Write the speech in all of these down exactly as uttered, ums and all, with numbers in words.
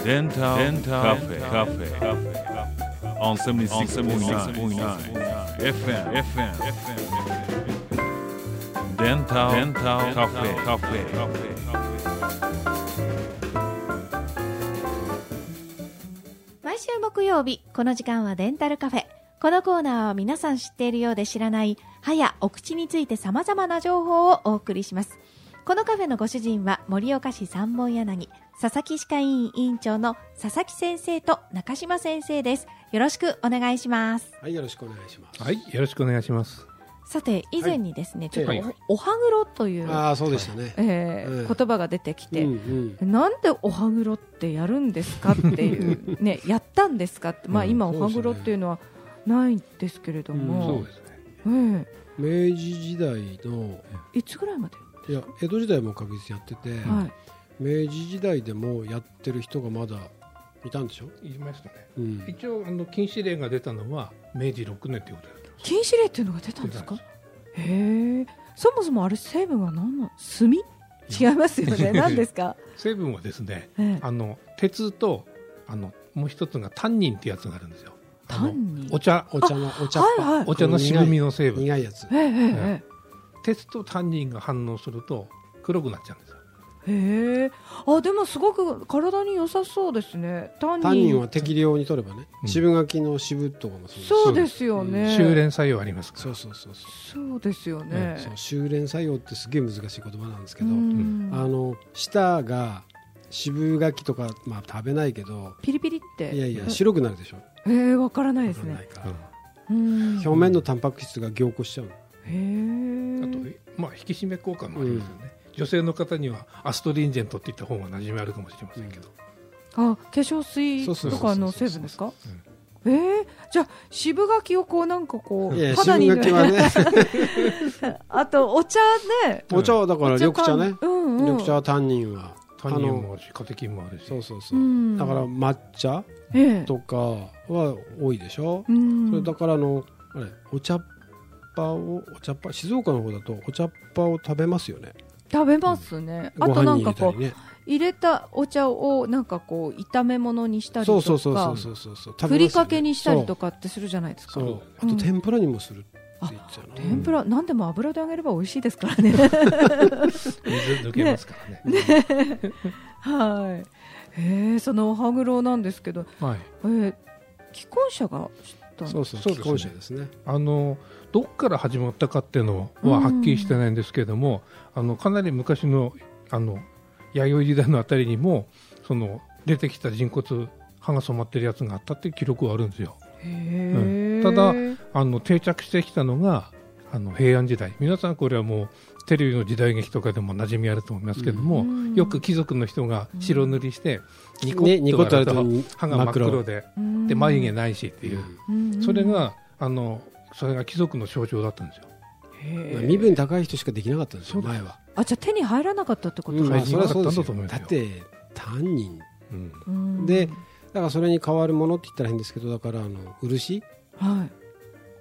デンタルカフェカフェ on セブンティーシックスポイントナイン エフエム エフエム デンタルカフェカフェ毎週木曜日この時間はデンタルカフェ。このコーナーは皆さん知っているようで知らない歯やお口について様々な情報をお送りします。このカフェのご主人は盛岡市三本柳佐々木歯科医院委員長の佐々木先生と中島先生です。よろしくお願いします。 はい、よろしくお願いします。 はい、よろしくお願いします。 さて以前にですね、はい、ちょっと お,、 はい、 お歯黒という、 ああそうでしたね、 えーうん、言葉が出てきて、 うんうん、 なんでお歯黒ってやるんですかっていうねやったんですかって、まあ、今お歯黒っていうのはないんですけれども、 うん、そうですね、 えー、 明治時代のいつぐらいまで？ いや江戸時代も確実やってて、 はい、 明治時代でもやってる人がまだいたんでしょ？ 言いましたね、 うん、 一応あの禁止令が出たのは明治ろくねんということです。 禁止令っていうのが出たんですか？へえ。そもそもあれ成分は何の炭？違いますよね。何ですか？ 成分はですね、 ええ、 あの鉄とあのもう一つがタンニンってやつがあるんですよ。 タンニン、 お茶お茶のお茶っ葉、 はいはい、 お茶の渋みの成分、 苦いやつ、 ええええ、 鉄とタンニンが反応すると黒くなっちゃうんですよ。 へえ。あ、でもすごく体に良さそうですね。タンニン、 タンニンは適量に取ればね、うん、渋柿の渋とかもそうです。 そうですよね、 修練作用ありますから。 そうそうそうそう。そうですよね、 うん、そう修練作用ってすげえ難しい言葉なんですけど、 うん、 あの舌が渋柿とか、まあ、食べないけどピリピリっていやいや白くなるでしょ。 えー、分からないですね。 うん、表面のタンパク質が凝固しちゃうの。 へあと、まあ、引き締め効果もありますよね、うん、女性の方にはアストリンジェントっていった方が馴染みあるかもしれませんけど、 うん、あ、化粧水とかの成分ですか？えー、じゃあ渋柿をこうなんかこういや肌に渋柿はねあとお茶ね、 お茶はだから緑茶ね、 うんうん、 緑茶はタンニンはタンニンもあるしカテキンもあるし、 そうそうそう、 うん、 だから抹茶とかは多いでしょ、 うん、 それだからあのあれお茶っ葉をお茶っ葉静岡の方だとお茶っ葉を食べますよね。 食べますね、うん、あとなんかこう入れたお茶をなんかこう炒め物にしたりとか、 そうそうそうそうそうそう、 ふりかけにしたりとかってするじゃないですか。 そう、あと天ぷらにもするって言ってたの、 うん、天ぷら、何でも油で揚げれば美味しいですからね水抜けますからね、 ねねはい。えー、そのお歯黒なんですけど、 はい、 えー、既婚者が知ったんですか？ そうそう、既婚者ですね。 あのどこから始まったかっていうのははっきりしてないんですけれども、あのかなり昔のあの弥生時代のあたりにもその出てきた人骨歯が染まってるやつがあったっていう記録はあるんですよ。 へ、 うん、ただあの定着してきたのがあの平安時代。皆さんこれはもうテレビの時代劇とかでも馴染みあると思いますけども、うん、よく貴族の人が白塗りしてニコッと割ると歯が真っ黒で、ね、で眉毛ないしっていう、うん、それがあのそれが貴族の象徴だったんですよ。 へ、身分高い人しかできなかったんですよ前は。 あ、じゃあ手に入らなかったってことですか？ うん、まあ、それはそうですよ。 だと思いますよ。 だってタンニン、 うん、 でだからそれに代わるものって言ったら変ですけど、だからあの漆、 はい、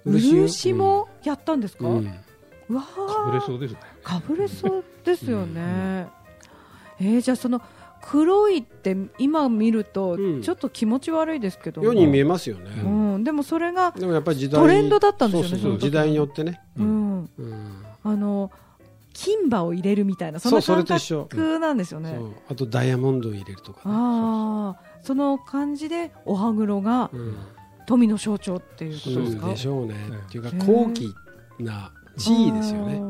漆, 漆もやったんですか？うん、うわかぶれそうですね。 かぶれそうですよね、うん、えー、じゃあその黒いって今見るとちょっと気持ち悪いですけど、 ように見えますよね、 うん、でもそれがでもやっぱり時代トレンドだったんですよね。 そうそうそう、時代によってね、 うんうん、あの金歯を入れるみたいなそんな感覚なんですよね。 そう、あとダイヤモンドを入れるとか、ね、 あ、そうそう、その感じでお歯黒が富の象徴っていうことですか？ そうでしょうね、っていうか高貴な地位ですよね、うん、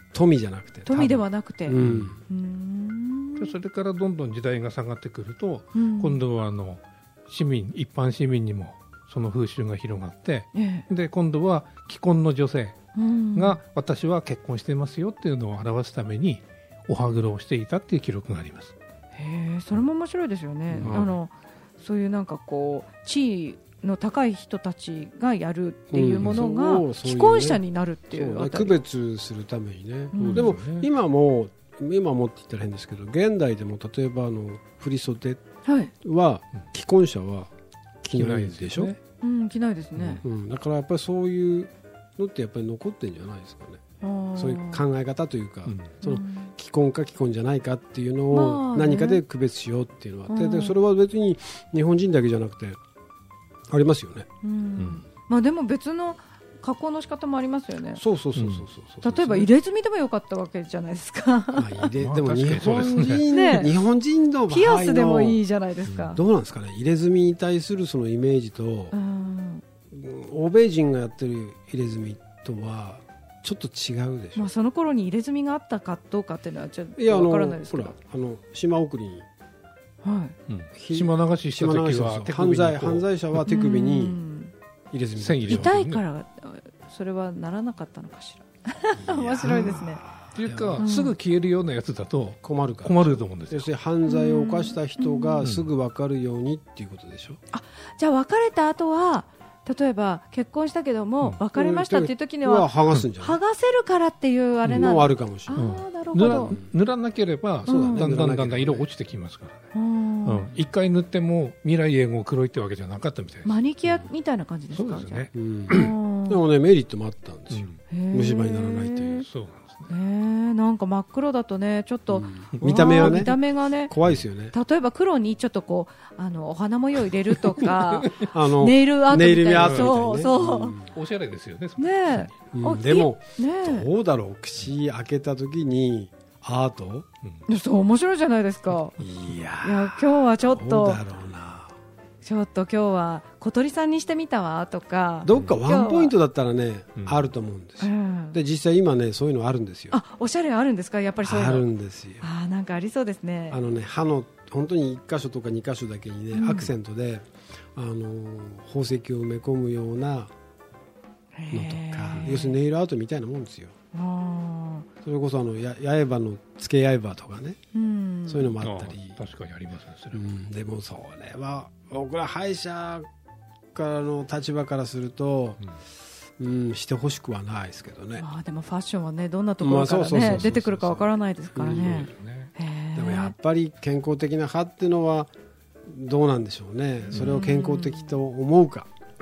富じゃなくて、 富ではなくて、うん、うん、それからどんどん時代が下がってくると、うん、今度はあの市民一般市民にもその風習が広がって、ええ、で今度は既婚の女性が私は結婚していますよっていうのを表すためにお歯黒をしていたっていう記録があります。 へー、それも面白いですよね、うん、あのそういうなんかこう地位の高い人たちがやるっていうものが、うん、既婚者になるっていうあたり、 区別するためにね、うん、でも今も今もって言ったら変ですけど、現代でも例えばあの振袖は既婚者は着ないでしょ、 うん、着ないですね、 うん、だからやっぱりそういうのってやっぱり残ってるんじゃないですかね。 そういう考え方というか、うん、その既婚か既婚じゃないかっていうのを何かで区別しようっていうのは、まあね、ででそれは別に日本人だけじゃなくてありますよね、 うんうん、まあ、でも別の加工の仕方もありますよね。 そうそうそうそうそう、 うん、例えば入れ墨でもよかったわけじゃないですか。 まあ、入れでも日本人、ね、日本人の場合のピアスでもいいじゃないですか。 どうなんですかね、入れ墨に対するそのイメージと、うん、欧米人がやってる入れ墨とはちょっと違うでしょ。 まあ、その頃に入れ墨があったかどうかっていうのはちょっとわからないですけど、いや、 あのほら、あの島送りに、 はいうん、島流しした時は犯罪犯罪者は手首に入れ墨、 線入れ痛いからそれはならなかったのかしら。面白いですね。 というか、うん、すぐ消えるようなやつだと困るから困ると思うんですよ。 要するに犯罪を犯した人がすぐ分かるようにっていうことでしょ。 あ、じゃあ別れた後は例えば結婚したけども、うん、別れましたっていう時には、 うん、剥がすんじゃない？ 剥がせるからっていうあれなん、 うん、もうあるかもしれない。 あ、なるほど。 塗らなければ、うん、だんだんだんだん色落ちてきますからね。うん、一回塗っても未来永劫黒いってわけじゃなかったみたいです。 マニキュアみたいな感じですか？ そうですね。 うん、でもね、メリットもあったんですよ、うん、虫歯にならないという。 そうなんですね。 えー、なんか真っ黒だとね、ちょっと、うん、 見た目はね、 見た目がね怖いですよね。 例えば黒にちょっとこうあのお花模様入れるとかあのネイルアートみたいな、ネイルアートみたいな、そうそう、 うん、おしゃれですよね。 ねえ、 うん、でも、ね、どうだろう、口開けた時にアート、 うん、そう面白いじゃないですか。 いやいや、今日はちょっとどうだろうな、 ちょっと今日は小鳥さんにしてみたわとか、 どっかワンポイントだったらね、うん、あると思うんですよ、うん、で実際今ねそういうのあるんですよ。 あ、おしゃれあるんですか？やっぱりそういうのあるんですよ。 あ、なんかありそうですね。 あのね、歯の本当にいっ箇所とかに箇所だけにね、うん、アクセントであの宝石を埋め込むようなのとか、要するにネイルアートみたいなもんですよ。あ、それこそあのや刃の付け刃とかね、うん、そういうのもあったり。 確かにありますね、それ、 うん、でもそれは僕ら歯医者からの立場からすると、うんうん、してほしくはないですけどね。 あ、でもファッションはね、どんなところからね出てくるかわからないですからね。 でもやっぱり健康的な歯っていうのはどうなんでしょうね。それを健康的と思うか。 うん、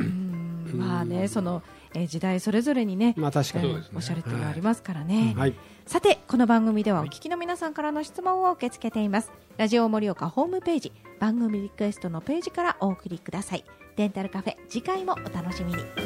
まあね、そのえ時代それぞれにね、 まあ、確かに、 えー、おしゃれっていうのがありますからね、 はい、 さてこの番組ではお聞きの皆さんからの質問を受け付けています。ラジオ盛岡ホームページ、番組リクエストのページからお送りください。デンタルカフェ、次回もお楽しみに。